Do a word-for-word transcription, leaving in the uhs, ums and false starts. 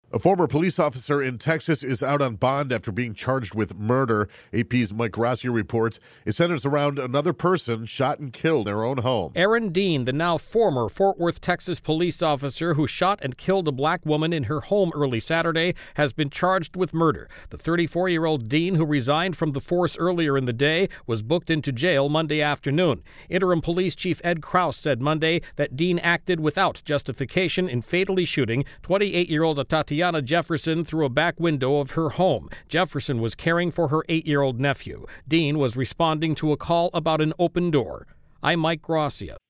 A former police officer in Texas is out on bond after being charged with murder. A P's Mike Rossier reports it centers around another person shot and killed in her own home. Aaron Dean, the now former Fort Worth, Texas police officer who shot and killed a black woman in her home early Saturday, has been charged with murder. The thirty-four-year-old Dean, who resigned from the force earlier in the day, was booked into jail Monday afternoon. Interim Police Chief Ed Kraus said Monday that Dean acted without justification in fatally shooting twenty-eight-year-old Tatiana Jefferson through a back window of her home. Jefferson was caring for her eight-year-old nephew. Dean was responding to a call about an open door. I'm Mike Rossier.